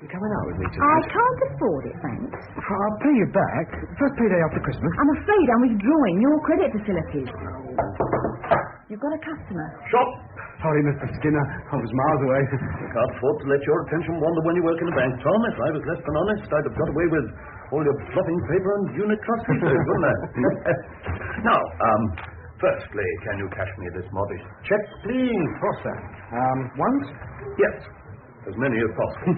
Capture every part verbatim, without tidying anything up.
You coming out with me tonight? I can't afford it, thanks. I'll pay you back. First payday after Christmas. I'm afraid I'm withdrawing your credit facilities. You've got a customer. Shop! Sorry, Mister Skinner. I was miles away. I can't afford to let your attention wander when you work in a bank, Tom. If I was less than honest, I'd have got away with all your blotting paper and unit trust details, wouldn't I? Now, um, firstly, can you cash me this modest check, please? What's that? Um, once? Yes. As many as possible.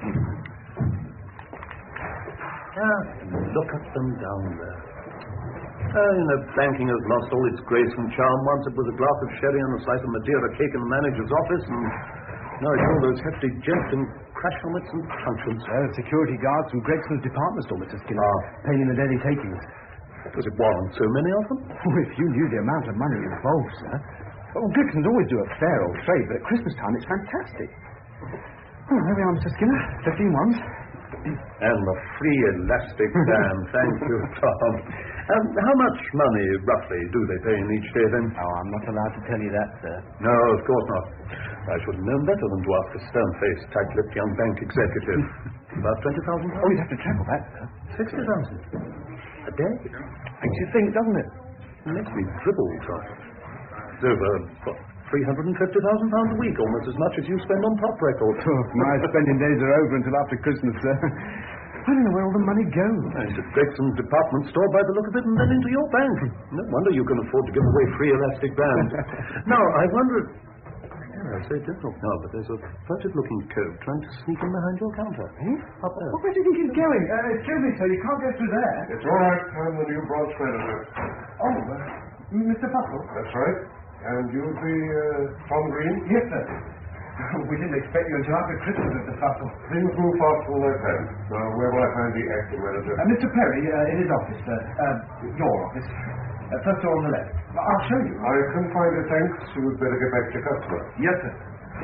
Ah, look at them down there. Uh, you know, banking has lost all its grace and charm. Once it was a glass of sherry and a slice of Madeira cake in the manager's office, and now it's all those hefty jets and crash helmets and truncheons. Uh, security guards from Gregson's department store, Mister Skinner. Ah. Paying in the daily takings. Does it warrant so many of them? Oh, if you knew the amount of money involved, sir. Oh, Gregson's always do a fair old trade, but at Christmas time it's fantastic. Oh, there we are, Mister Skinner. Fifteen ones. And the free elastic band. Thank you, Tom. Um, how much money, roughly, do they pay in each day, then? Oh, I'm not allowed to tell you that, sir. No, of course not. I should have known better than to ask a stern-faced, tight-lipped young bank executive. About twenty thousand pounds? Oh, you'd have to treble that, sir. sixty thousand. A day? Makes you think, doesn't it? It makes me dribble, Tom. It's over, what, three hundred fifty thousand pounds a week, almost as much as you spend on top records. Oh, my spending days are over until after Christmas, sir. I don't know where all the money goes. It's at Gregson's department store by the look of it, and then into your bank. No wonder you can afford to give away free elastic bands. Now, I wonder... Yeah, it's very difficult now, but there's a furtive-looking cove trying to sneak in behind your counter. Hmm? Up there. Where do you think he's going? Uh, excuse me, sir, you can't go through there. It's all right. I'm the new branch manager. Oh, uh, Mister Buckle? That's right. And you'll be uh, Tom Green? Yes, sir. We didn't expect you until after Christmas, Mister Buckle. Things move faster than I planned. Now, where will I find the acting manager? Uh, Mister Perry, uh, in his office, sir. Uh, your office. Uh, first door on the left. I'll show you. I couldn't find it, thanks. You would better get back to your customer. Yes, sir.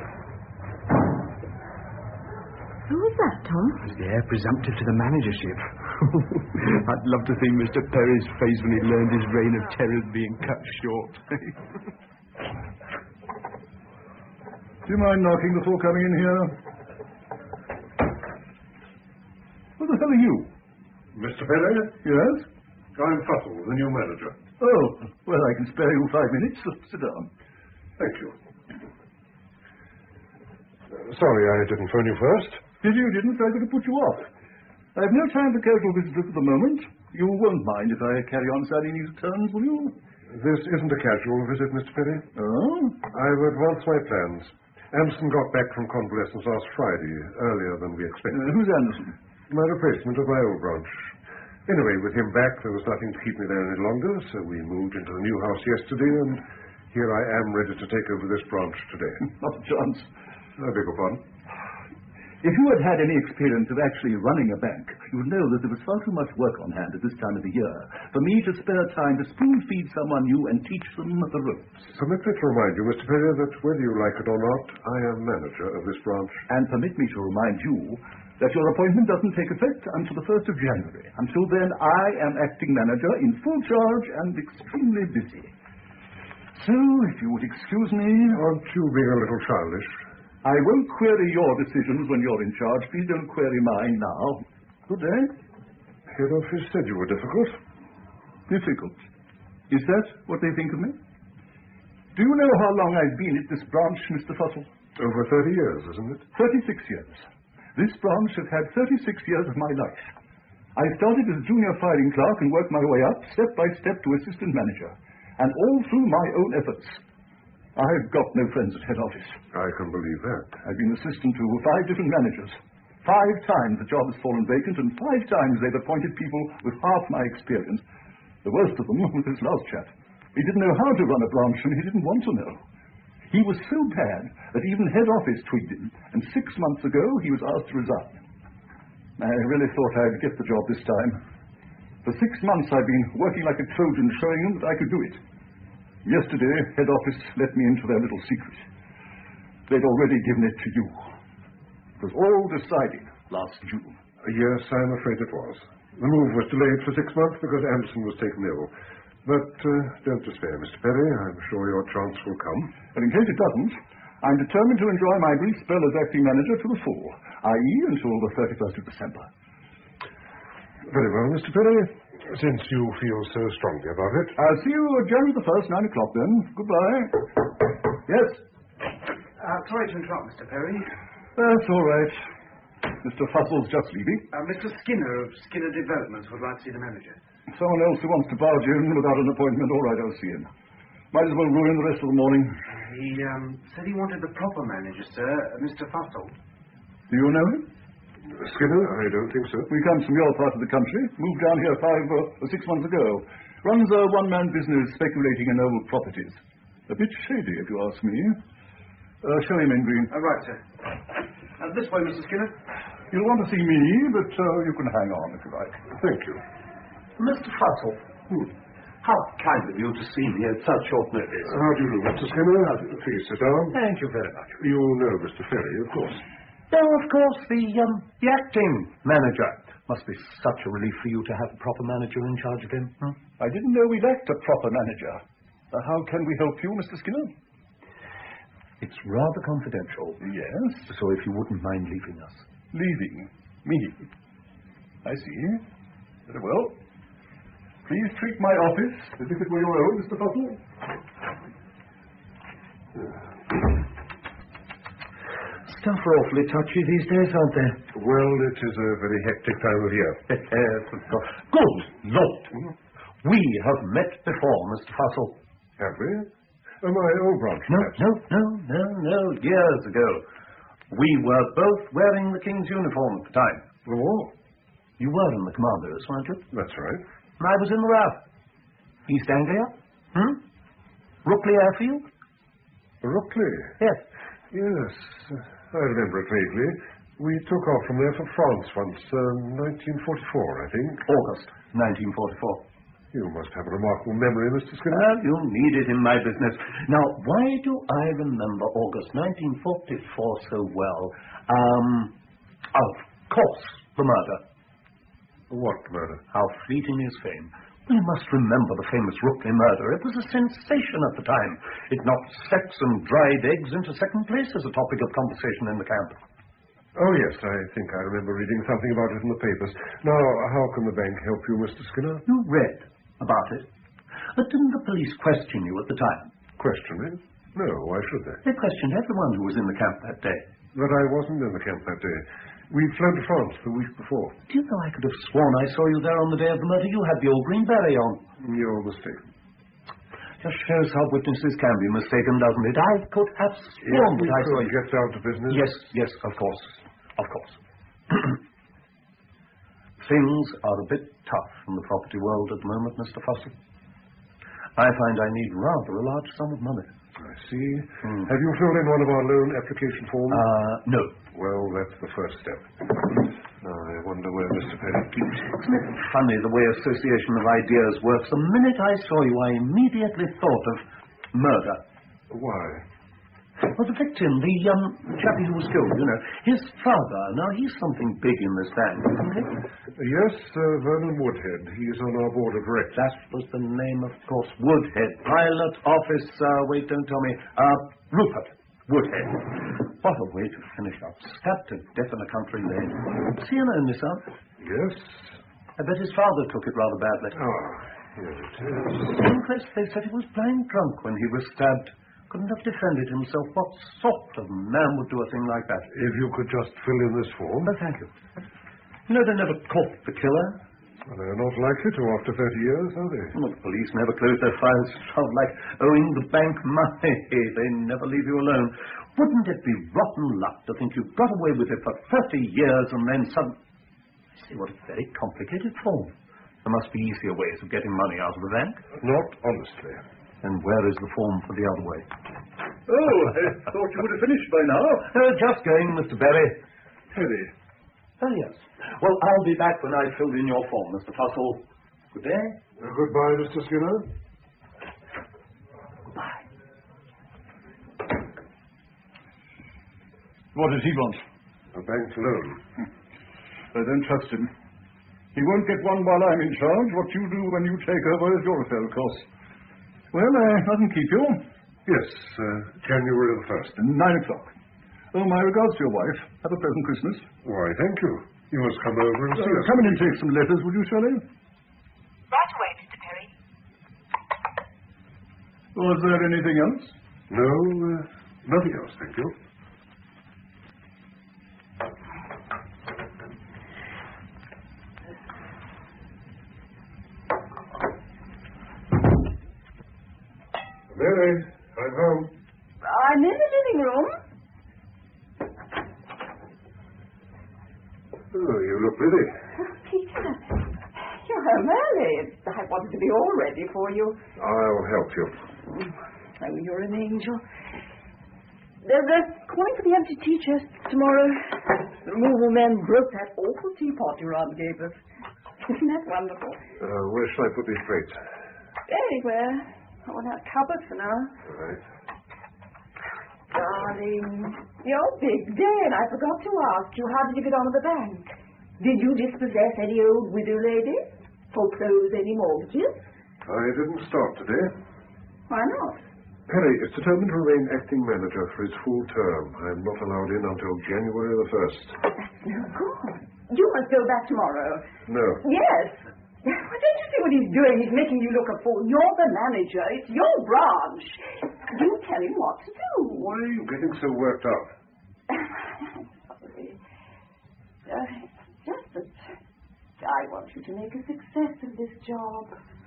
Who was that, Tom? He's the heir presumptive to the managership. I'd love to see Mister Perry's face when he learned his reign of terror being cut short. Do you mind knocking before coming in here? Who the hell are you? Mister Perry? Yes? I'm Fussell, the new manager. Oh, well, I can spare you five minutes. Sit down. Thank you. Uh, sorry I didn't phone you first. Did you didn't? I could have put you off. I've no time for casual visitors at the moment. You won't mind if I carry on signing these terms, will you? This isn't a casual visit, Mister Perry. Oh? I've advanced my plans. Anderson got back from convalescence last Friday, earlier than we expected. Uh, who's Anderson? My replacement of my old branch. Anyway, with him back, there was nothing to keep me there any longer, so we moved into the new house yesterday, and here I am ready to take over this branch today. Not a chance. I beg your pardon. If you had had any experience of actually running a bank, you would know that there was far too much work on hand at this time of the year for me to spare time to spoon-feed someone new and teach them the ropes. Permit me to remind you, Mister Perry, that whether you like it or not, I am manager of this branch. And permit me to remind you that your appointment doesn't take effect until the first of January. Until then, I am acting manager in full charge and extremely busy. So, if you would excuse me... Aren't you being a little childish? I won't query your decisions when you're in charge. Please don't query mine now. Good day. Head office said you were difficult. Difficult? Is that what they think of me? Do you know how long I've been at this branch, Mister Fussell? Over thirty years, isn't it? Thirty-six years. This branch has had thirty-six years of my life. I started as junior filing clerk and worked my way up, step by step, to assistant manager. And all through my own efforts. I've got no friends at head office. I can believe that. I've been assistant to five different managers. Five times the job has fallen vacant, and five times they've appointed people with half my experience. The worst of them was this last chap. He didn't know how to run a branch, and he didn't want to know. He was so bad that even head office twigged him, and six months ago he was asked to resign. I really thought I'd get the job this time. For six months I've been working like a Trojan, showing them that I could do it. Yesterday, head office let me into their little secret. They'd already given it to you. It was all decided last June. Yes, I'm afraid it was. The move was delayed for six months because Anderson was taken ill. But uh, don't despair, Mister Perry. I'm sure your chance will come. And in case it doesn't, I'm determined to enjoy my brief spell as acting manager to the full, that is until the thirty-first of December. Very well, Mister Perry. Since you feel so strongly about it. I'll see you January the first, nine o'clock then. Goodbye. Yes? Uh, sorry to interrupt, Mister Perry. That's all right. Mister Fussell's just leaving. Uh, Mister Skinner of Skinner Developments would like to see the manager. Someone else who wants to barge in without an appointment. All right, I'll see him. Might as well ruin the rest of the morning. He um, said he wanted the proper manager, sir, Mister Fussell. Do you know him? Skinner? I don't think so. We come from your part of the country. Moved down here five or six months ago. Runs a one-man business speculating in old properties. A bit shady, if you ask me. Uh, show him in, Green. Uh, right, sir. Uh, this way, Mister Skinner. You'll want to see me, but uh, you can hang on if you like. Thank you. Mister Fussell. Hmm. How kind of you to see me at such short notice. How do you do, Mister Skinner? Please sit down. Thank you very much. You know Mister Ferry, of course. Oh, of course, the, um, the acting manager. Must be such a relief for you to have a proper manager in charge of him. Hmm? I didn't know we lacked a proper manager. Uh, how can we help you, Mister Skinner? It's rather confidential. Yes? So if you wouldn't mind leaving us. Leaving? Me? I see. Very well. Please treat my office as if it were your own, Mister Fussell. Stuff are awfully touchy these days, aren't they? Well, it is a very hectic time of year. Good Lord! We have met before, Mister Fussell. Have we? Oh, my old branch, No, perhaps. no, no, no, no. Years ago. We were both wearing the King's uniform at the time. The war? You were in the Commandos, weren't you? That's right. And I was in the R A F. East Anglia? Hmm? Rookley Airfield? Rookley? Yes. Yes. I remember it vaguely. We took off from there for France once, uh, nineteen forty-four, I think. August nineteen forty-four. You must have a remarkable memory, Mister Skinner. Well, you need it in my business. Now, why do I remember August nineteen forty-four so well? Um, of course, the murder. What murder? How fleeting is fame. You must remember the famous Rookley murder. It was a sensation at the time. It knocked sex and dried eggs into second place as a topic of conversation in the camp. Oh, yes, I think I remember reading something about it in the papers. Now, how can the bank help you, Mister Skinner? You read about it. But didn't the police question you at the time? Question me? No, why should they? They questioned everyone who was in the camp that day. But I wasn't in the camp that day. We'd flown to France the week before. Do you know, I could have sworn I saw you there on the day of the murder. You had the old green beret on. You're mistaken. Just shows how witnesses can be mistaken, doesn't it? I could have sworn If we that I saw could you. get down to business. Yes, yes, of course. Of course. Things are a bit tough in the property world at the moment, Mister Fussell. I find I need rather a large sum of money. I see. Hmm. Have you filled in one of our loan application forms? Uh, no. Well, that's the first step. Now, I wonder where Mister Perry keeps it. Isn't it funny the way association of ideas works? The minute I saw you, I immediately thought of murder. Why? Well, the victim, the um, chappie who was killed, you know, his father. Now, he's something big in this bank, isn't he? Yes, uh, Vernon Woodhead. He's on our board of directors. That was the name, of course. Woodhead. Pilot office, uh, wait, don't tell me. Uh, Rupert Woodhead. What a way to finish up. Stabbed to death in a country lane. See you know, Miss Aunt? Yes. I bet his father took it rather badly. Ah, here it is. Inquest, they said he was blind drunk when he was stabbed. Couldn't have defended himself. What sort of man would do a thing like that? If you could just fill in this form. Oh, thank you. You know, they never caught the killer. Well, they're not likely to after thirty years, are they? Well, the police never close their files. Sound like owing the bank money. They never leave you alone. Wouldn't it be rotten luck to think you got away with it for thirty years and then suddenly... See, what a very complicated form. There must be easier ways of getting money out of the bank. Not honestly. And where is the form for the other way? Oh, I thought you would have finished by now. Uh, just going, Mister Berry. Perry. Oh, yes. Well, I'll be back when I've filled in your form, Mister Fussell. Good day. Uh, goodbye, Mister Skinner. Goodbye. What does he want? A bank loan. I don't trust him. He won't get one while I'm in charge. What you do when you take over is your affair, of course. Well, I mustn't keep you. Yes, uh, January the first. Nine o'clock. Oh, my regards to your wife. Have a pleasant Christmas. Why, thank you. You must come over and see Uh, us. come in and take some letters, would you, Shirley? Right away, Mister Perry. Was there anything else? No, uh, nothing else, thank you. Mary, I'm home. I'm in the living room. Oh, you look busy. Oh, Peter, you're home early. I wanted to be all ready for you. I'll help you. Oh, you're an angel. They're, they're calling for the empty tea chest tomorrow. The removal men broke that awful teapot your aunt gave us. Isn't that wonderful? Uh, where shall I put these crates? Anywhere. I want that cupboard for now. All right. Darling, your big day, and I forgot to ask you, how did you get on at the bank? Did you dispossess any old widow lady? Foreclose any mortgages? I didn't start today. Why not? Perry is determined to remain acting manager for his full term. I'm not allowed in until January the first. That's no good. You must go back tomorrow. No. Yes. Why, don't you see what he's doing? He's making you look a fool. You're the manager. It's your branch. You tell him what to do. Why are you getting so worked up? I'm sorry. Uh, just that I want you to make a success of this job.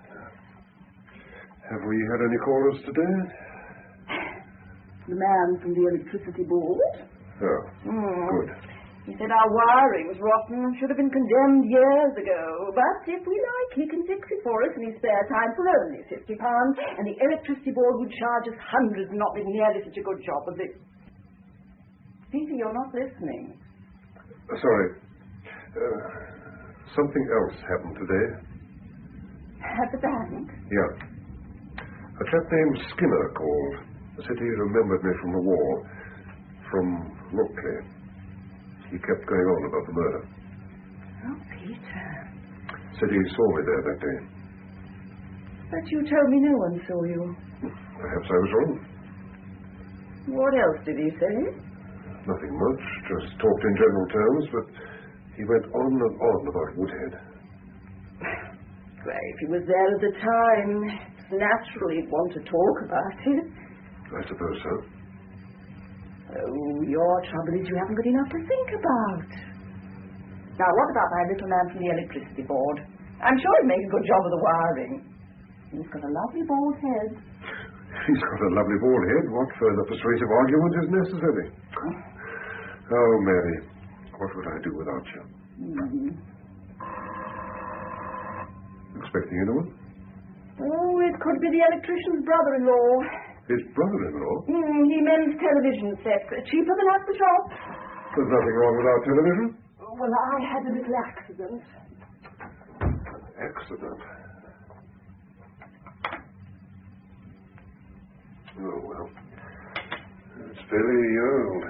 Have we had any callers today? The man from the electricity board. Oh, Mm. good. He said our wiring's rotten and should have been condemned years ago. But if we like, he can fix it for us in his spare time for only fifty pounds, and the electricity board would charge us hundreds and not be nearly such a good job as it. Peter, you're not listening. Uh, sorry. Uh, something else happened today. At the bank? Yeah. A chap named Skinner called. Said he remembered me from the war. From Rockley. He kept going on about the murder. Oh, Peter. Said he saw me there that day. But you told me no one saw you. Perhaps I was wrong. What else did he say? Nothing much. Just talked in general terms, but he went on and on about Woodhead. Well, if he was there at the time, it's natural he'd want to talk about it. I suppose so. Oh, your trouble is you haven't got enough to think about. Now, what about my little man from the electricity board? I'm sure he'd make a good job of the wiring. He's got a lovely bald head. He's got a lovely bald head. What further persuasive argument is necessary? Oh, Mary, what would I do without you? Mm-hmm. Expecting anyone? Oh, it could be the electrician's brother-in-law. His brother-in-law? Mm, he mends television sets. Cheaper than at the shop. There's nothing wrong with our television. Well, I had a little accident. Accident? Oh, well. It's very old.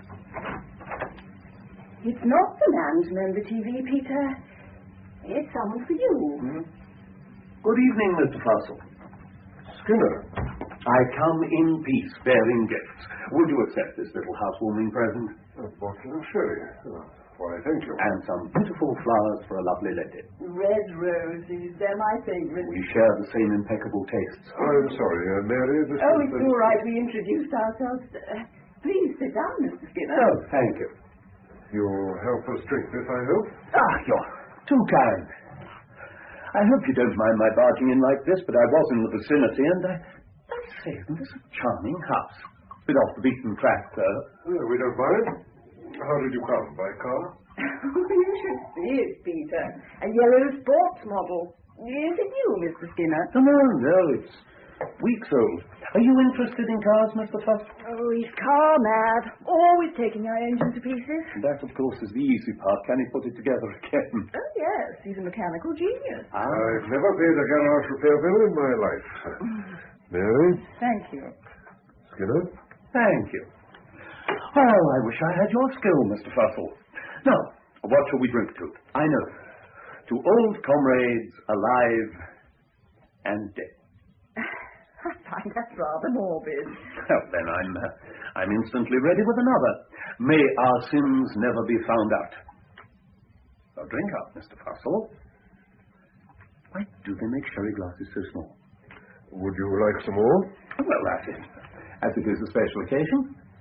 It's not the man to mend the T V, Peter. It's someone for you. Hmm? Good evening, Mister Fussell. Skinner. I come in peace, bearing gifts. Would you accept this little housewarming present? A bottle of sherry. Oh, why, thank you. And some beautiful flowers for a lovely lady. Red roses. They're my favorite. We share the same impeccable tastes. I'm sorry, uh, Mary. This Oh, is it's the... all right. We introduced ourselves. Uh, please sit down, Mister Skinner. Oh, thank you. You'll help us drink this, I hope? Ah, you're too kind. I hope you don't mind my barging in like this, but I was in the vicinity, and I... I say, isn't this a charming house? Bit off the beaten track, sir. Uh, we don't mind. How did you come? By car? You should see it, Peter. A yellow sports model. Is it you, Mister Skinner? No, no, no, it's weeks old. Are you interested in cars, Mister Fuss? Oh, he's car mad. Always taking our engine to pieces. That, of course, is the easy part. Can he put it together again? Oh, yes. He's a mechanical genius. Ah. I've never paid a garage repair bill in my life. Mary? Thank you. Skinner? Thank you. Oh, I wish I had your skill, Mister Fussell. Now, what shall we drink to? I know. To old comrades alive and dead. I find that rather morbid. Well, then I'm, uh, I'm instantly ready with another. May our sins never be found out. Now, drink up, Mister Fussell. Why do they make sherry glasses so small? Would you like some more? Well, that's it. As it is a special occasion.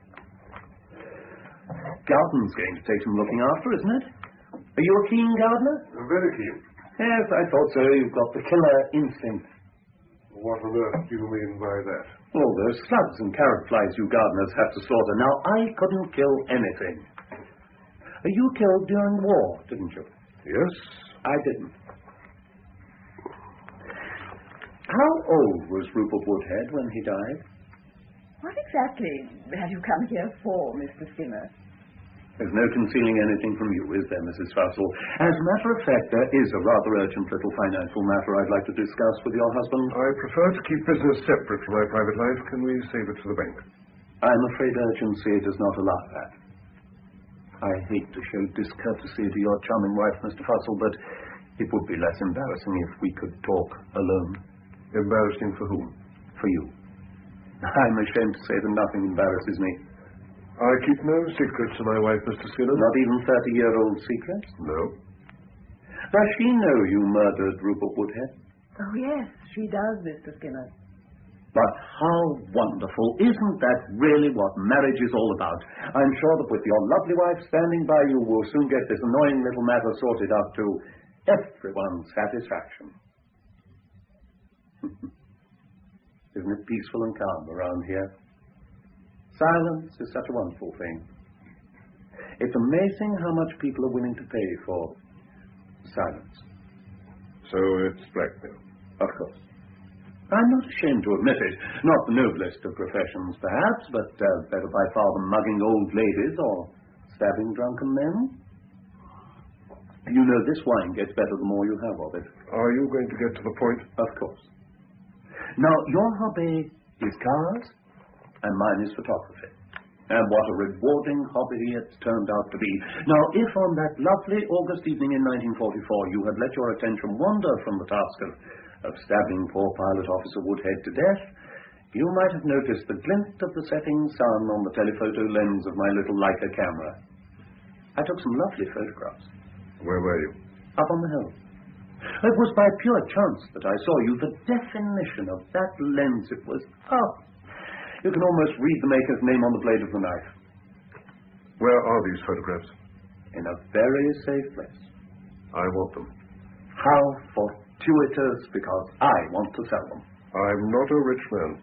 Garden's going to take some looking after, isn't it? Are you a keen gardener? Very keen. Yes, I thought so. You've got the killer instinct. What on earth do you mean by that? All those slugs and carrot flies you gardeners have to slaughter. Now, I couldn't kill anything. You killed during the war, didn't you? Yes. I didn't. How old was Rupert Woodhead when he died? What exactly have you come here for, Mister Skinner? There's no concealing anything from you, is there, Missus Fussell? As a matter of fact, there is a rather urgent little financial matter I'd like to discuss with your husband. I prefer to keep business separate from my private life. Can we save it for the bank? I'm afraid urgency does not allow that. I hate to show discourtesy to your charming wife, Mister Fussell, but it would be less embarrassing if we could talk alone. Embarrassing for whom? For you. I'm ashamed to say that nothing embarrasses me. I keep no secrets to my wife, Mister Skinner. Not even thirty-year-old secrets? No. Does she know you murdered Rupert Woodhead? Oh, yes, she does, Mister Skinner. But how wonderful. Isn't that really what marriage is all about? I'm sure that with your lovely wife standing by you, we'll soon get this annoying little matter sorted out to everyone's satisfaction. Isn't it peaceful and calm around here? Silence is such a wonderful thing. It's amazing how much people are willing to pay for silence. So it's blackmail? Of course. I'm not ashamed to admit it. Not the noblest of professions, perhaps, but uh, better by far than mugging old ladies or stabbing drunken men. You know, this wine gets better the more you have of it. Are you going to get to the point? Of course. Now, your hobby is cars, and mine is photography. And what a rewarding hobby it's turned out to be. Now, if on that lovely August evening in nineteen forty-four you had let your attention wander from the task of, of stabbing poor Pilot Officer Woodhead to death, you might have noticed the glint of the setting sun on the telephoto lens of my little Leica camera. I took some lovely photographs. Where were you? Up on the hill. It was by pure chance that I saw you. The definition of that lens, it was... Oh, you can almost read the maker's name on the blade of the knife. Where are these photographs? In a very safe place. I want them. How fortuitous, because I want to sell them. I'm not a rich man.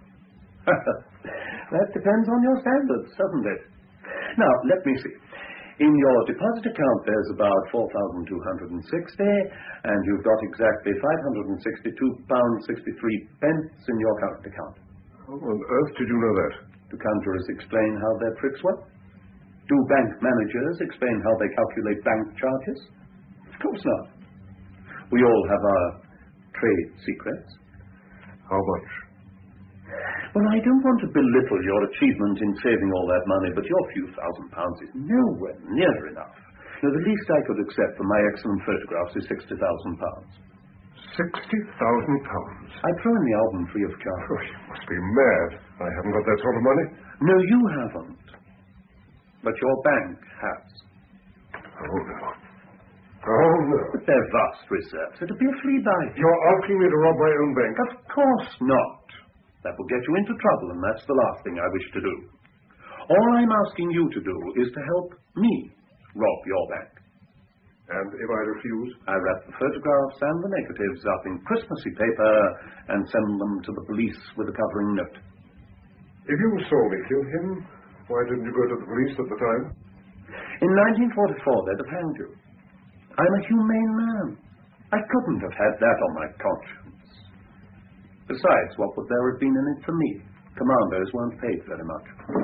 That depends on your standards, doesn't it? Now, let me see. In your deposit account, there's about four thousand two hundred sixty, and you've got exactly five hundred sixty-two pounds sixty-three pence in your current account. How on earth did you know that? Do conjurers explain how their tricks work? Do bank managers explain how they calculate bank charges? Of course not. We all have our trade secrets. How much? Well, I don't want to belittle your achievement in saving all that money, but your few thousand pounds is nowhere near enough. Now, the least I could accept for my excellent photographs is sixty thousand pounds. Sixty thousand pounds? I'd throw in the album free of charge. Oh, you must be mad. I haven't got that sort of money. No, you haven't. But your bank has. Oh, no. Oh, no. But they're vast reserves. It'll be a flea bite. You're asking me to rob my own bank? Of course not. That will get you into trouble, and that's the last thing I wish to do. All I'm asking you to do is to help me rob your bank. And if I refuse? I wrap the photographs and the negatives up in Christmassy paper and send them to the police with a covering note. If you saw me kill him, why didn't you go to the police at the time? In nineteen forty-four, they'd have hanged you. I'm a humane man. I couldn't have had that on my conscience. Besides, what would there have been in it for me? Commandos weren't paid very much.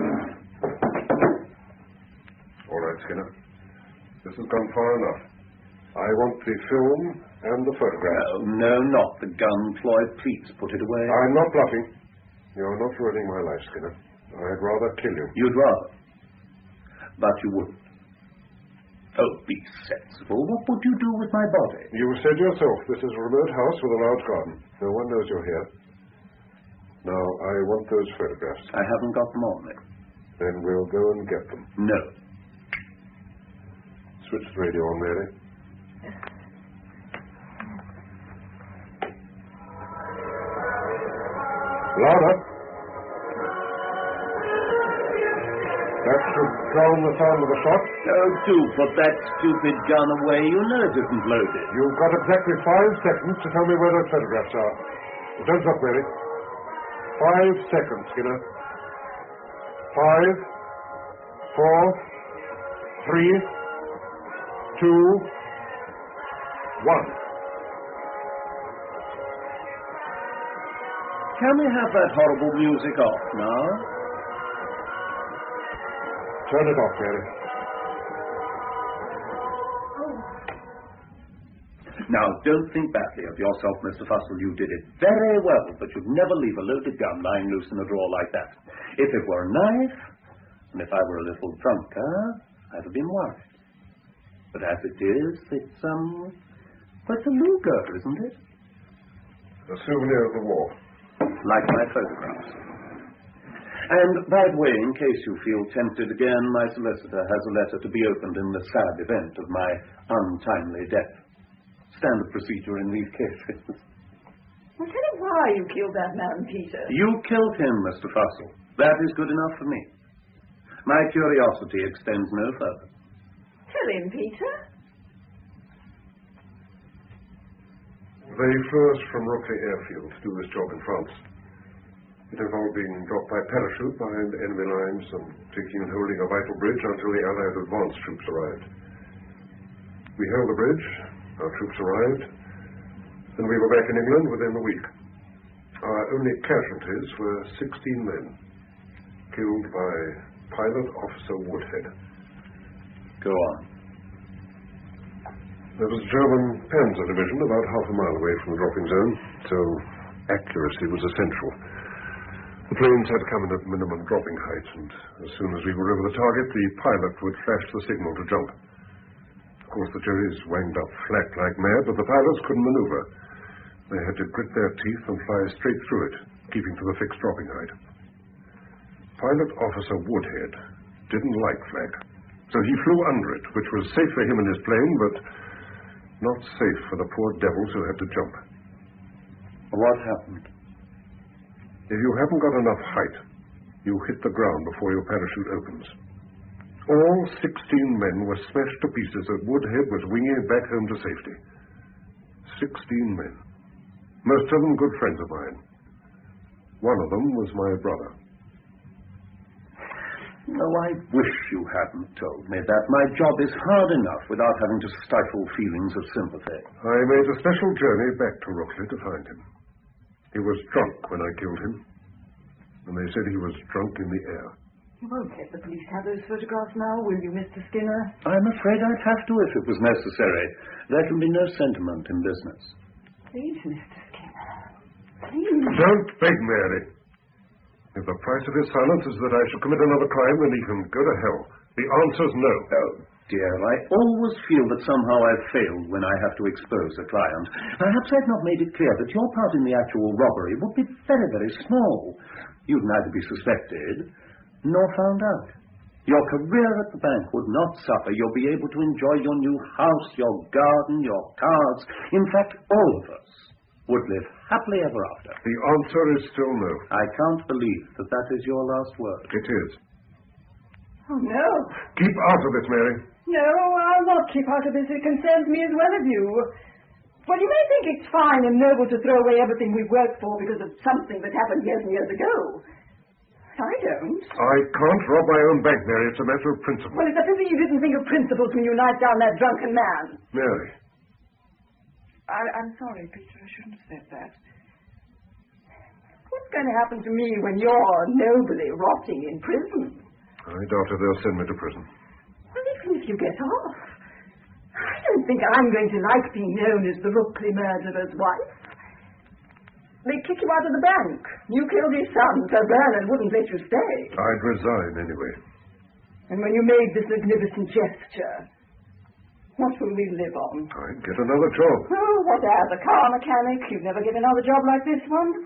All right, Skinner. This has gone far enough. I want the film and the photographs. No, no, not the gun, Floyd. Please put it away. I'm not bluffing. You're not ruining my life, Skinner. I'd rather kill you. You'd rather. But you wouldn't. Oh, be sensible. What would you do with my body? You said yourself this is a remote house with a large garden. No one knows you're here. Now, I want those photographs. I haven't got them on me. Then we'll go and get them. No. Switch the radio on, Mary. Louder. That should drown the sound of the shot. Oh, do put that stupid gun away. You know it isn't loaded. You've got exactly five seconds to tell me where those photographs are. Don't look, Mary. Five seconds, Skinner. Five, four, three, two, one. Can we have that horrible music off now? Turn it off, Mary. Now, don't think badly of yourself, Mister Fussell. You did it very well, but you'd never leave a loaded gun lying loose in a drawer like that. If it were a knife, and if I were a little drunker, I'd have been worried. But as it is, it's, um, quite a Luger, isn't it? A souvenir of the war. Like my photographs. And, by the way, in case you feel tempted again, my solicitor has a letter to be opened in the sad event of my untimely death. Standard procedure in these cases. Well, tell him why you killed that man, Peter. You killed him, Mister Fussell. That is good enough for me. My curiosity extends no further. Tell him, Peter. They flew us from Rockley Airfield to do this job in France. It involved being dropped by parachute behind enemy lines and taking and holding a vital bridge until the Allied advance troops arrived. We held the bridge, our troops arrived, and we were back in England within a week. Our only casualties were sixteen men, killed by Pilot Officer Woodhead. Go on. There was a German Panzer division about half a mile away from the dropping zone, so accuracy was essential. The planes had to come in at minimum dropping height, and as soon as we were over the target, the pilot would flash the signal to jump. Of course, the Jerries wanged up flat like mad, but the pilots couldn't maneuver. They had to grit their teeth and fly straight through it, keeping to the fixed dropping height. Pilot Officer Woodhead didn't like flak, so he flew under it, which was safe for him and his plane, but not safe for the poor devils who had to jump. What happened? If you haven't got enough height, you hit the ground before your parachute opens. All sixteen men were smashed to pieces as Woodhead was winging back home to safety. Sixteen men. Most of them good friends of mine. One of them was my brother. No, I wish you hadn't told me that. My job is hard enough without having to stifle feelings of sympathy. I made a special journey back to Rockley to find him. He was drunk when I killed him, and they said he was drunk in the air. You won't let the police have those photographs now, will you, Mister Skinner? I'm afraid I'd have to if it was necessary. There can be no sentiment in business. Please, Mister Skinner. Please. Don't beg, Mary. If the price of his silence is that I shall commit another crime, then he can go to hell. The answer's no. Oh, dear, I always feel that somehow I've failed when I have to expose a client. Perhaps I've not made it clear that your part in the actual robbery would be very, very small. You'd neither be suspected nor found out. Your career at the bank would not suffer. You'll be able to enjoy your new house, your garden, your cars. In fact, all of us would live happily ever after. The answer is still no. I can't believe that that is your last word. It is. Oh, no. Keep out of it, Mary. No, I'll not keep out of this. It concerns me as well as you. Well, you may think it's fine and noble to throw away everything we've worked for because of something that happened years and years ago. I don't. I can't rob my own bank, Mary. It's a matter of principle. Well, it's a pity you didn't think of principles when you knifed down that drunken man. Mary. I, I'm sorry, Peter. I shouldn't have said that. What's going to happen to me when you're nobly rotting in prison? I doubt if they'll send me to prison. Well, even if you get off, I don't think I'm going to like being known as the Rookley murderer's wife. They kick you out of the bank. You killed his son, so Bernard wouldn't let you stay. I'd resign anyway. And when you made this magnificent gesture, what will we live on? I'd get another job. Oh, what as a car mechanic? You'd never get another job like this one.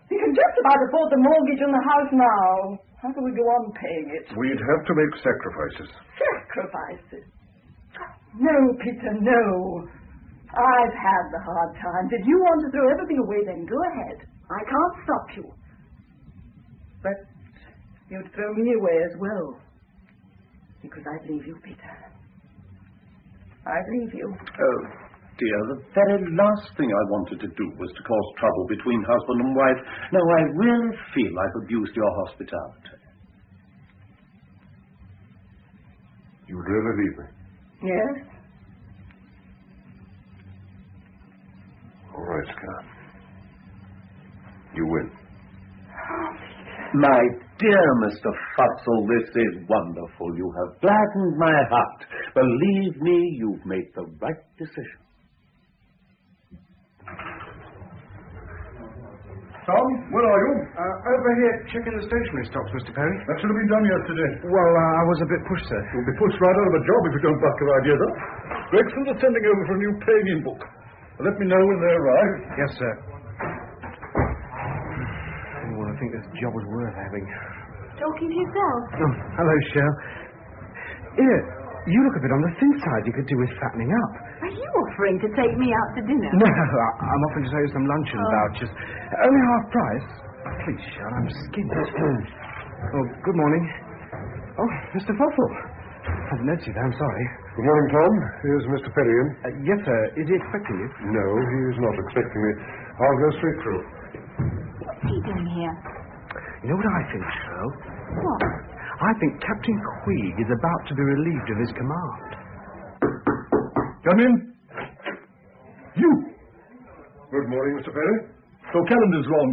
We can just about afford the mortgage on the house now. How can we go on paying it? We'd have to make sacrifices. Sacrifices? No, Peter, no. I've had the hard times. If you want to throw everything away, then go ahead. I can't stop you. But you'd throw me away as well. Because I'd leave you, Peter. I'd leave you. Oh, dear, the very last thing I wanted to do was to cause trouble between husband and wife. Now, I really feel I've abused your hospitality. You would really leave me? Yes? All right, Scar. You win. My dear Mister Futsal, this is wonderful. You have gladdened my heart. Believe me, you've made the right decision. Tom, where are you? Uh, over here, checking the stationery stocks, Mister Perry. That should have been done yesterday. Well, uh, I was a bit pushed, sir. You'll be pushed right out of a job if you don't back your ideas up. Gregson's are sending over for a new paying book. Let me know when they arrive. Yes, sir. Oh, I think this job was worth having. Talking to yourself? Oh, hello, Shell. Here, you look a bit on the thin side. You could do with fattening up. Are you offering to take me out to dinner? No, I, I'm offering to sell you some luncheon Oh. vouchers. Only half price. Please, Shell, I'm skinned. Oh, good morning. Oh, Mister Fussell. I haven't noticed you there, I'm sorry. Good morning, Tom. Here's Mister Perry in. Uh, yes, sir. Is he expecting you? No, he is not expecting me. I'll go straight through. What's he doing here? You know what I think, Shell? What? I think Captain Queeg is about to be relieved of his command. Come in. You. Good morning, Mister Perry. Your calendar's wrong.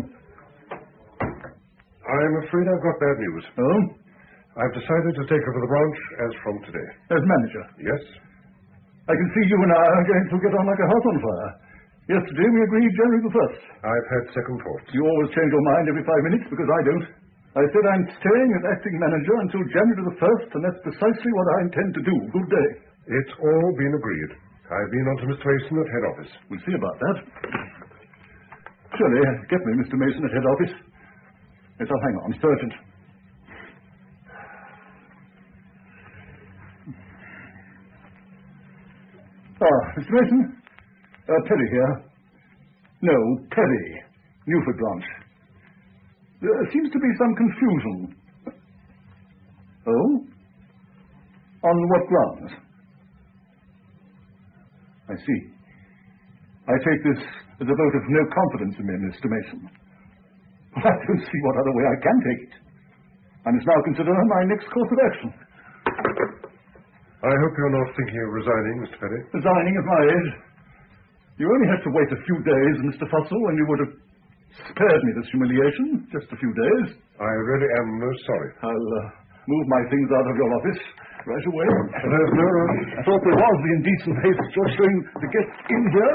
I'm afraid I've got bad news. Oh? I've decided to take over the branch as from today. As manager. Yes? I can see you and I are going to get on like a house on fire. Yesterday we agreed January the first. I've had second thoughts. You always change your mind every five minutes because I don't. I said I'm staying as acting manager until January the first, and that's precisely what I intend to do. Good day. It's all been agreed. I've been on to Mister Mason at head office. We'll see about that. Surely, get me Mister Mason at head office. Yes, I'll hang on. It's urgent. Ah, Mister Mason? Uh, Perry here. No, Perry. Newford branch. There seems to be some confusion. Oh? On what grounds? I see. I take this as a vote of no confidence in me, Mister Mason. I don't see what other way I can take it. I must now consider my next course of action. I hope you're not thinking of resigning, Mister Perry. Resigning at my age. You only had to wait a few days, Mister Fussell, and you would have spared me this humiliation. Just a few days. I really am most sorry. I'll uh, move my things out of your office right away. There's no rush. I thought there was the indecent haste you're showing to get in here.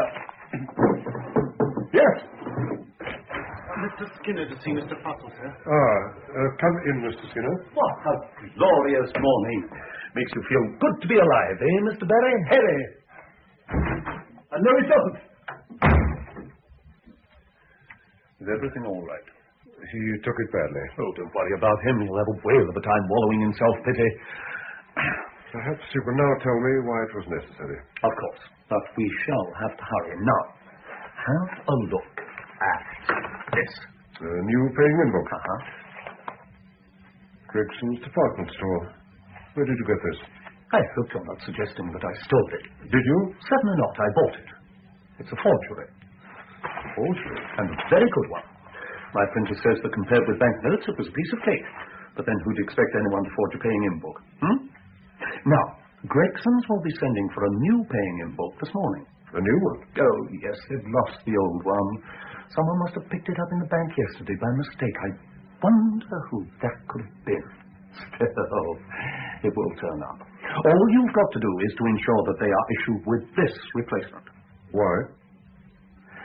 Yes. Mister Skinner to see Mister Fussell, sir. Ah, uh, come in, Mister Skinner. What a glorious morning. Makes you feel good to be alive, eh, Mister Barry? Harry. Uh, no, it doesn't. Is everything all right? He took it badly. Oh, don't worry about him. He'll have a whale of a time wallowing in self-pity. Perhaps you can now tell me why it was necessary. Of course. But we shall have to hurry. Now, have a look at this. The new paying in book. Uh-huh. Gregson's department store. Where did you get this? I hope you're not suggesting that I stole it. Did you? Certainly not. I bought it. It's a forgery. Forgery? And a very good one. My printer says that compared with banknotes, it was a piece of cake. But then who'd expect anyone to forge a paying-in book? Hmm? Now, Gregson's will be sending for a new paying-in book this morning. A new one? Oh, yes, they've lost the old one. Someone must have picked it up in the bank yesterday by mistake. I wonder who that could have been. Still, it will turn up. All you've got to do is to ensure that they are issued with this replacement. Why?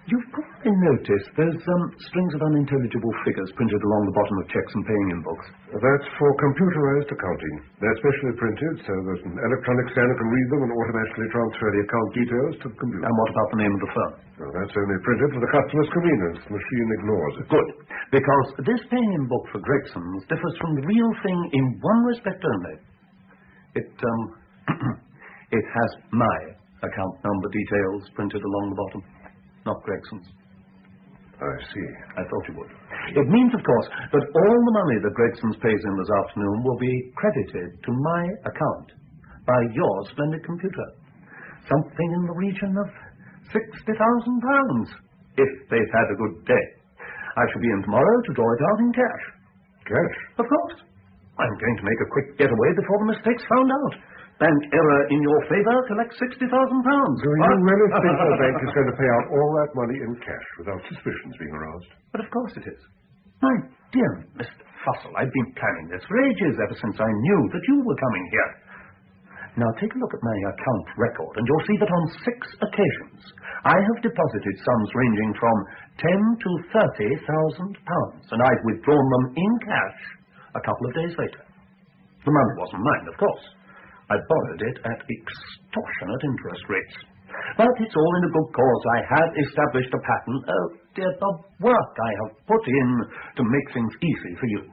You've probably noticed there's um, strings of unintelligible figures printed along the bottom of checks and paying in books. That's for computerized accounting. They're specially printed so that an electronic scanner can read them and automatically transfer the account details to the computer. And what about the name of the firm? Well, that's only printed for the customer's convenience. The machine ignores it. Good. Because this paying in book for Gregson's differs from the real thing in one respect only. It, um, it has my account number details printed along the bottom. Not Gregson's. I see. I thought you would. It means, of course, that all the money that Gregson's pays in this afternoon will be credited to my account by your splendid computer. Something in the region of sixty thousand pounds, if they've had a good day. I shall be in tomorrow to draw it out in cash. Cash? Of course. I'm going to make a quick getaway before the mistake's found out. Bank error in your favour, collect sixty thousand pounds. Do you really think the bank is going to pay out all that money in cash without suspicions being aroused? But of course it is. My dear Mister Fussell, I've been planning this for ages, ever since I knew that you were coming here. Now take a look at my account record, and you'll see that on six occasions I have deposited sums ranging from ten to thirty thousand pounds, and I've withdrawn them in cash a couple of days later. The money wasn't mine, of course. I borrowed it at extortionate interest rates. But it's all in a good cause. I have established a pattern. Oh, dear, the work I have put in to make things easy for you.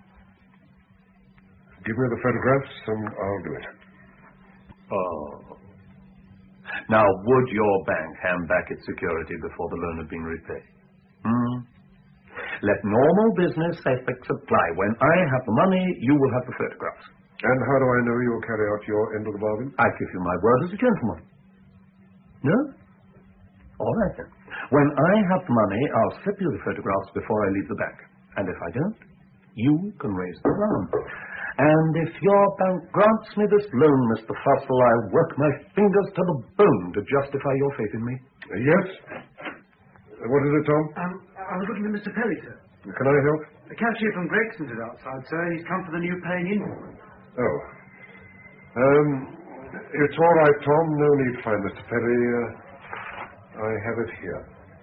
Give me the photographs and I'll do it. Oh. Now, would your bank hand back its security before the loan had been repaid? Hmm? Let normal business ethics apply. When I have the money, you will have the photographs. And how do I know you'll carry out your end of the bargain? I give you my word as a gentleman. No? All right, then. When I have the money, I'll slip you the photographs before I leave the bank. And if I don't, you can raise the loan. And if your bank grants me this loan, Mister Fussell, I'll work my fingers to the bone to justify your faith in me. Uh, yes? Uh, what is it, Tom? Um, I was looking for Mister Perry, sir. Can I help? The cashier from Gregson's is outside, sir. He's come for the new paying in. Oh. Um, it's all right, Tom. No need to find Mister Perry. Uh, I have it here.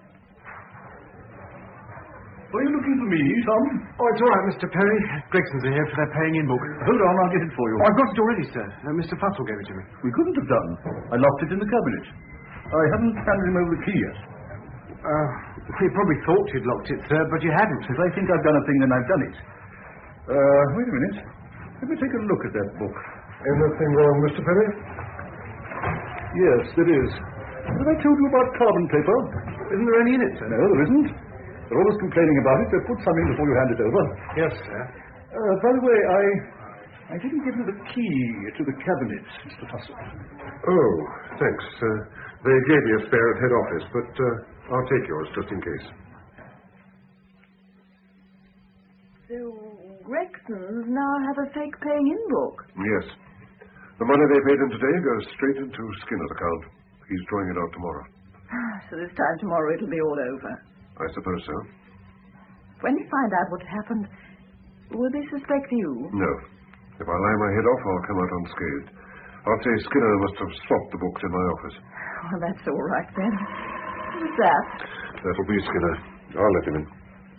Are you looking for me, Tom? Oh, it's all right, Mister Perry. Gregson's are here for their paying in book. Hold on, I'll get it for you. Oh, I've got it already, sir. Uh, Mister Fussell gave it to me. We couldn't have done. I locked it in the cabinet. I haven't handed him over the key yet. Uh, he probably thought you'd locked it, sir, but you hadn't. If I think I've done a thing, then I've done it. Uh, wait a minute. Let me take a look at that book. Anything wrong, Mister Perry? Yes, there is. Have I told you about carbon paper? Isn't there any in it, sir? No, there isn't. They're always complaining about it, so put some in before you hand it over. Yes, sir. Uh, by the way, I I didn't give you the key to the cabinet, Mister Fussell. Oh, thanks. Uh, they gave me a spare at head office, but uh, I'll take yours just in case. So, Gregson's now have a fake paying in book. Yes. The money they paid in today goes straight into Skinner's account. He's drawing it out tomorrow. So this time tomorrow it'll be all over. I suppose so. When you find out what happened, will they suspect you? No. If I lie my head off, I'll come out unscathed. I'll say Skinner must have swapped the books in my office. Well, that's all right then. Who's that? That'll be Skinner. I'll let him in.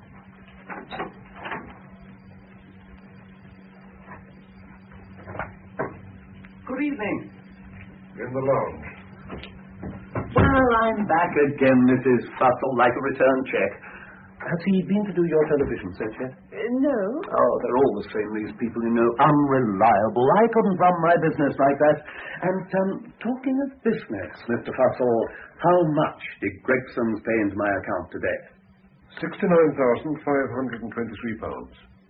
Good evening. In the lounge. Well, I'm back again, Missus Fussell, like a return check. Has he been to do your television set yet? Uh, no. Oh, they're all the same, these people, you know. Unreliable. I couldn't run my business like that. And, um, talking of business, Mister Fussell, how much did Gregson's pay into my account today? Sixty-nine thousand five hundred and twenty-three pounds.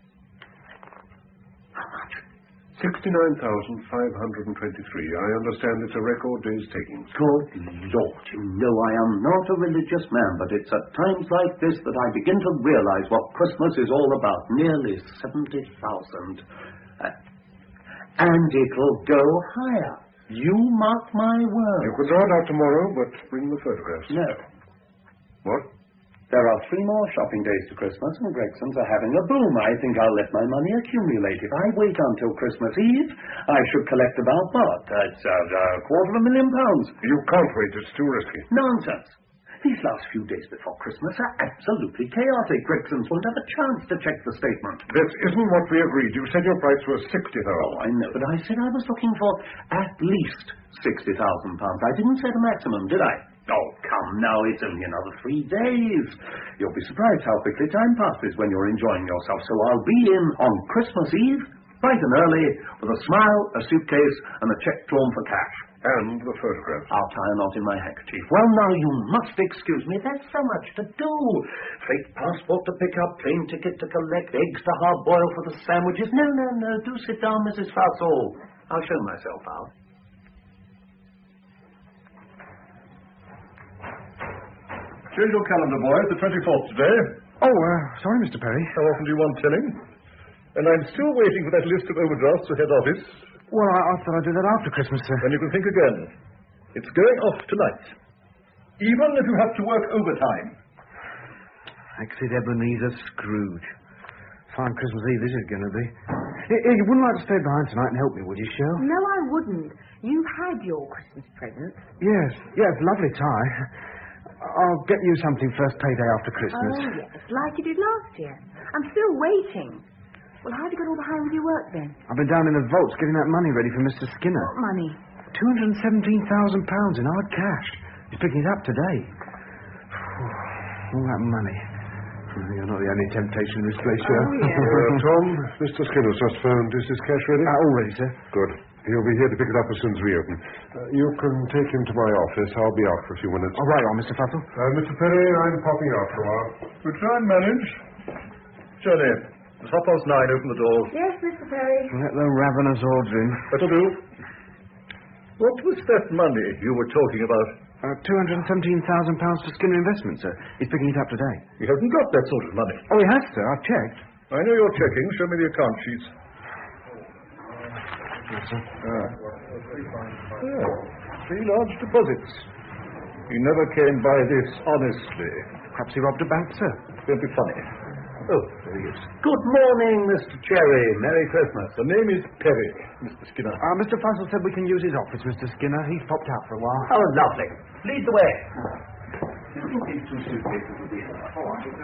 How much? Sixty-nine thousand five hundred and twenty-three. I understand it's a record day's takings. Good Lord, you know I am not a religious man, but it's at times like this that I begin to realize what Christmas is all about. Nearly seventy thousand. Uh, and it'll go higher. You mark my word. You can draw it out tomorrow, but bring the photographs. No. What? There are three more shopping days to Christmas, and Gregson's are having a boom. I think I'll let my money accumulate. If I wait until Christmas Eve, I should collect about, what? That's uh, a quarter of a million pounds. You can't wait. It's too risky. Nonsense. These last few days before Christmas are absolutely chaotic. Gregson's won't have a chance to check the statement. This isn't what we agreed. You said your price was sixty thousand. Oh, I know, but I said I was looking for at least sixty thousand pounds. I didn't say the maximum, did I? Oh, come now, it's only another three days. You'll be surprised how quickly time passes when you're enjoying yourself. So I'll be in on Christmas Eve, bright and early, with a smile, a suitcase, and a cheque drawn for cash. And the photographs. I'll tie a knot in my handkerchief. Well, now, you must excuse me. There's so much to do. Freight passport to pick up, train ticket to collect, eggs to hard-boil for the sandwiches. No, no, no. Do sit down, Missus Fussell. I'll show myself out. Change your calendar, boy. It's the twenty-fourth today. Oh, uh, sorry, Mister Perry. How often do you want telling? And I'm still waiting for that list of overdrafts to head office. Well, I, I thought I'd do that after Christmas, sir. Then you can think again. It's going off tonight. Even if you have to work overtime. Exit Ebenezer Scrooge. Fine Christmas Eve this is going to be. You, you wouldn't like to stay behind tonight and help me, would you, Shell? No, I wouldn't. You've had your Christmas present. Yes. Yes, lovely tie. I'll get you something first payday after Christmas. Oh, yes, like you did last year. I'm still waiting. Well, how have you got all behind with your work, then? I've been down in the vaults getting that money ready for Mister Skinner. What money? two hundred seventeen thousand pounds in hard cash. He's picking it up today. All that money. You're not the only temptation in this place, sir. Oh, yeah. Uh, Tom, Mister Skinner's just phoned. Is his cash ready? Uh, all ready, sir. Good. He'll be here to pick it up as soon as we open. Uh, you can take him to my office. I'll be out for a few minutes. Oh, right on, Mister Fussell. Uh, Mister Perry, I'm popping out for a while. We'll try and manage. Shirley, it's half past nine. Open the door. Yes, Mister Perry. Let the ravenous hordes in. That'll do. What was that money you were talking about? Uh, two hundred seventeen thousand pounds for Skinner Investments, sir. He's picking it up today. He hasn't got that sort of money. Oh, he has, sir. I've checked. I know you're checking. Show me the account sheets. Yes, sir. Ah. Yeah. Three large deposits. He never came by this honestly. Perhaps he robbed a bank, sir. Don't be funny. Oh, there he is. Good morning, Mister Cherry. Merry Christmas. The name is Perry, Mister Skinner. Uh, Mister Fussell said we can use his office, Mister Skinner. He's popped out for a while. How lovely. Lead the way. I think these two suitcases will be enough.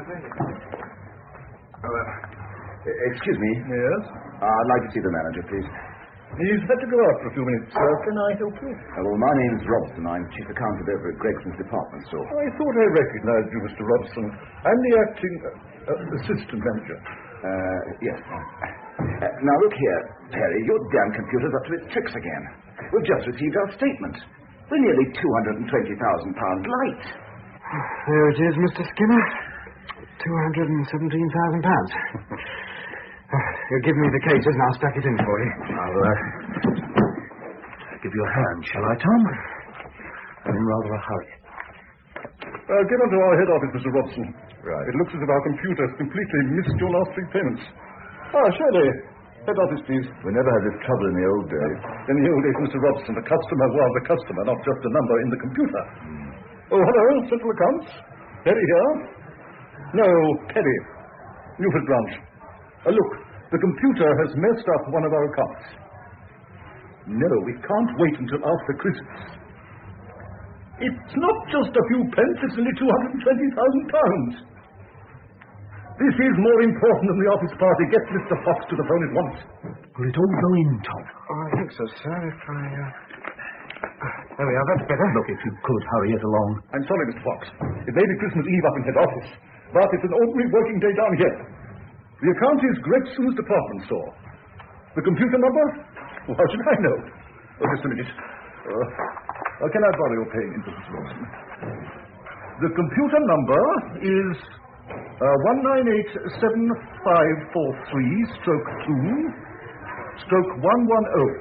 Uh, excuse me. Yes? Uh, I'd like to see the manager, please. He's had to go out for a few minutes, sir. Can I help you? Uh, well, my name's Robson. I'm chief accountant over at Gregson's department store. I thought I recognized you, Mister Robson. I'm the acting uh, uh, assistant manager. Uh, yes. Uh, now, look here, Perry. Your damn computer's up to its tricks again. We've just received our statement. We're nearly two hundred twenty thousand pounds light. There it is, Mister Skinner. two hundred seventeen thousand pounds. You'll give me the cases and I'll stack it in for you. I'll uh, give you a hand, shall I, Tom? I'm in rather a hurry. Uh, get on to our head office, Mister Robson. Right. It looks as if our computer has completely missed your last three payments. Ah, Shirley. Head office, please. We never had this trouble in the old days. In the old days, Mister Robson, the customer was a customer, not just a number in the computer. Mm. Oh, hello, Central Accounts. Perry here. No, Perry. Newford branch. Uh, look, the computer has messed up one of our accounts. No, we can't wait until after Christmas. It's not just a few pence, it's nearly two hundred twenty thousand pounds. This is more important than the office party. Get Mister Fox to the phone at once. Will it all go in, Tom? Oh, I think so, sir. If I, uh... There we are, that's better. Look, if you could hurry it along. I'm sorry, Mister Fox. It may be Christmas Eve up in head office, but it's an ordinary working day down here. The account is Gregson's department store. The computer number? Well, how should I know? Oh, just a minute. Uh, uh, can I borrow your pen, Mister Watson? The computer number is uh, one nine eight seven five four three stroke two stroke one one oh.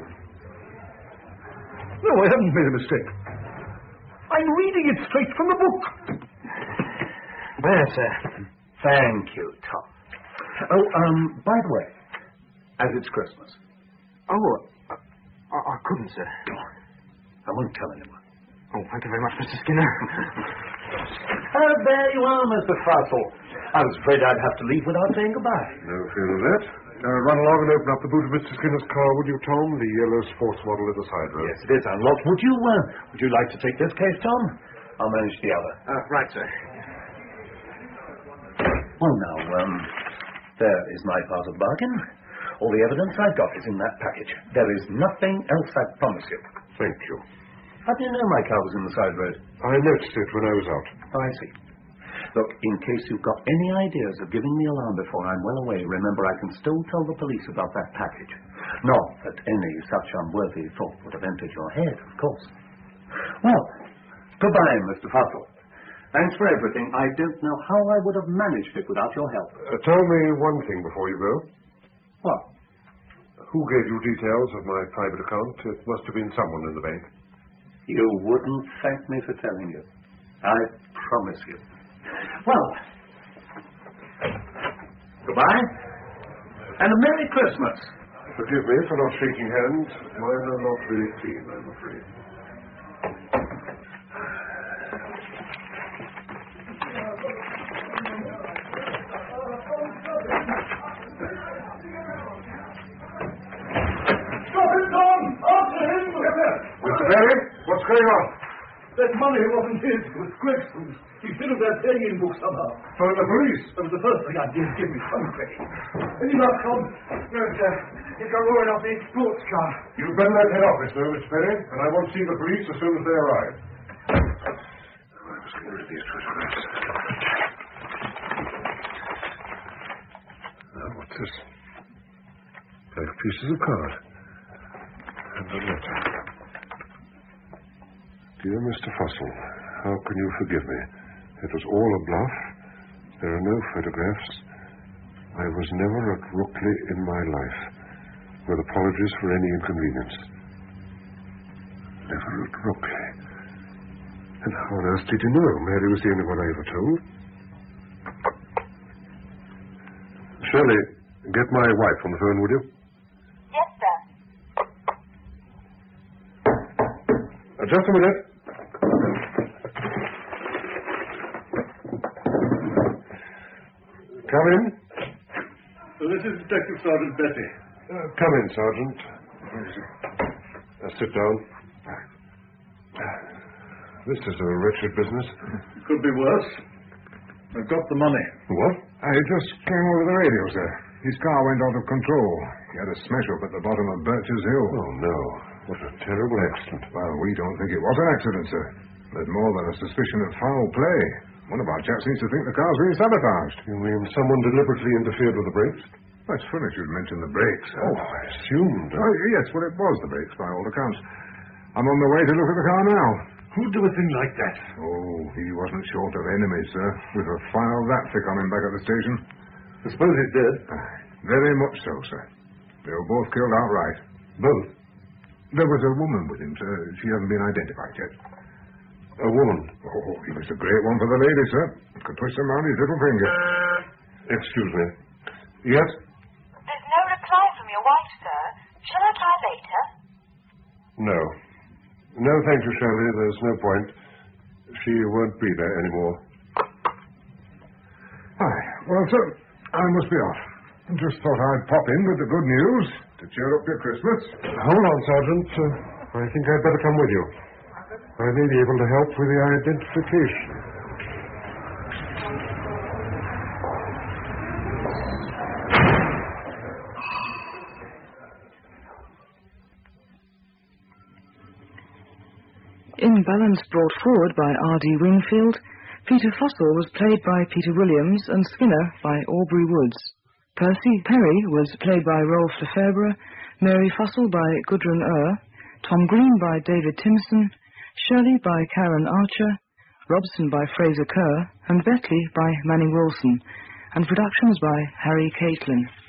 No, I haven't made a mistake. I'm reading it straight from the book. There, sir. Thank you, Tom. Oh, um, by the way, as it's Christmas. Oh, uh, I, I couldn't, sir. I won't tell anyone. Oh, thank you very much, Mister Skinner. Oh, there you are, Mister Fussell. I was afraid I'd have to leave without saying goodbye. No fear of that. Uh, run along and open up the boot of Mister Skinner's car, would you, Tom? The yellow sports model at the side road. Yes, it is unlocked. Would you, uh, would you like to take this case, Tom? I'll manage the other. Uh, right, sir. Well, now, um, there is my part of the bargain. All the evidence I've got is in that package. There is nothing else, I promise you. Thank you. How do you know my car was in the side road? I noticed it when I was out. Oh, I see. Look, in case you've got any ideas of giving the alarm before I'm well away, remember I can still tell the police about that package. Not that any such unworthy thought would have entered your head, of course. Well, goodbye, Mister Fussell. Thanks for everything. I don't know how I would have managed it without your help. Uh, tell me one thing before you go. What? Who gave you details of my private account? It must have been someone in the bank. You wouldn't thank me for telling you. I promise you. Well, goodbye, and a Merry Christmas. Forgive me for not shaking hands. Mine are not very clean, I'm afraid. Stop it, Tom! After him! Mister Barry, what's going on? That money wasn't his. It was Gregson's. He should have that paying book somehow. Phone the police. That was the first thing I did. Give me some credit. Any luck, Tom? No, sir. He got ruined off his sports car. You'd better let head office, though, Mister Perry, and I want to see the police as soon as they arrive. I was getting rid of these photographs. Now, what's this? Five pieces of card. And a letter. Dear Mister Fussell, how can you forgive me? It was all a bluff. There are no photographs. I was never at Rookley in my life. With apologies for any inconvenience. Never at Rookley. And how on earth did you know? Mary was the only one I ever told. Shirley, get my wife on the phone, would you? Yes, sir. Uh, just a minute. Come in. So this is Detective Sergeant Betty. Uh, come in, Sergeant. Uh, sit down. This is a wretched business. It could be worse. I've got the money. What? I just came over the radio, sir. His car went out of control. He had a smash-up at the bottom of Birch's Hill. Oh, no. What a terrible accident. Well, we don't think it was an accident, sir. There's more than a suspicion of foul play. One of our chaps seems to think the car's been sabotaged. You mean someone deliberately interfered with the brakes? That's funny you'd mention the brakes, sir. Oh, I assumed. Oh, yes, well, it was the brakes, by all accounts. I'm on the way to look at the car now. Who'd do a thing like that? Oh, he wasn't short of enemies, sir. With a file that thick on him back at the station. I suppose it did. Uh, very much so, sir. They were both killed outright. Both? There was a woman with him, sir. She hasn't been identified yet. A woman? Oh, he was a great one for the lady, sir. Could twist him round his little finger. Excuse me. Yes? There's no reply from your wife, sir. Shall I try later? No. No, thank you, Shirley. There's no point. She won't be there anymore. Aye. Well, sir, I must be off. Just thought I'd pop in with the good news to cheer up your Christmas. Hold on, Sergeant. Uh, I think I'd better come with you. I may be able to help with the identification. In Balance brought forward by R D Wingfield, Peter Fussell was played by Peter Williams and Skinner by Aubrey Woods. Percy Perry was played by Rolf Lefebvre, Mary Fussell by Gudrun Ur, Tom Green by David Timson, Shirley by Karen Archer, Robson by Fraser Kerr, and Betley by Manny Wilson, and productions by Harry Caitlin.